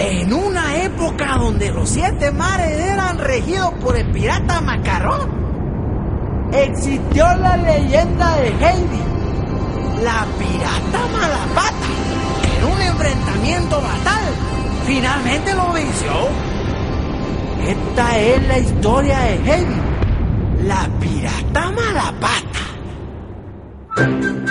En una época donde los 7 mares eran regidos por el pirata Macarrón, existió la leyenda de Heidi, la pirata Malapata, que en un enfrentamiento fatal finalmente lo venció. Esta es la historia de Heidi, la pirata Malapata.